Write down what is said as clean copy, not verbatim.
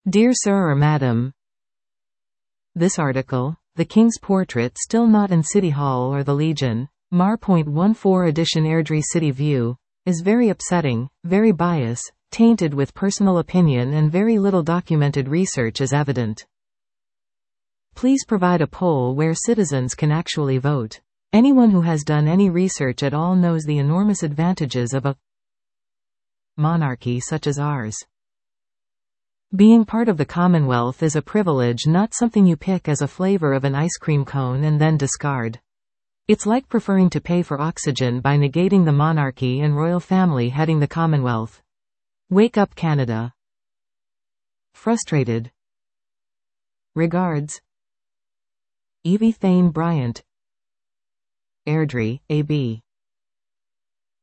Dear Sir or Madam, this article, The King's Portrait Still Not in City Hall or the Legion, Mar.14 edition Airdrie City View, is very upsetting, very biased, tainted with personal opinion and very little documented research is evident. Please provide a poll where citizens can actually vote. Anyone who has done any research at all knows the enormous advantages of a monarchy such as ours. Being part of the Commonwealth is a privilege, not something you pick as a flavor of an ice cream cone and then discard. It's like preferring to pay for oxygen by negating the monarchy and royal family heading the Commonwealth. Wake up, Canada. Frustrated. Regards, Evie Thane Bryant. Airdrie, AB.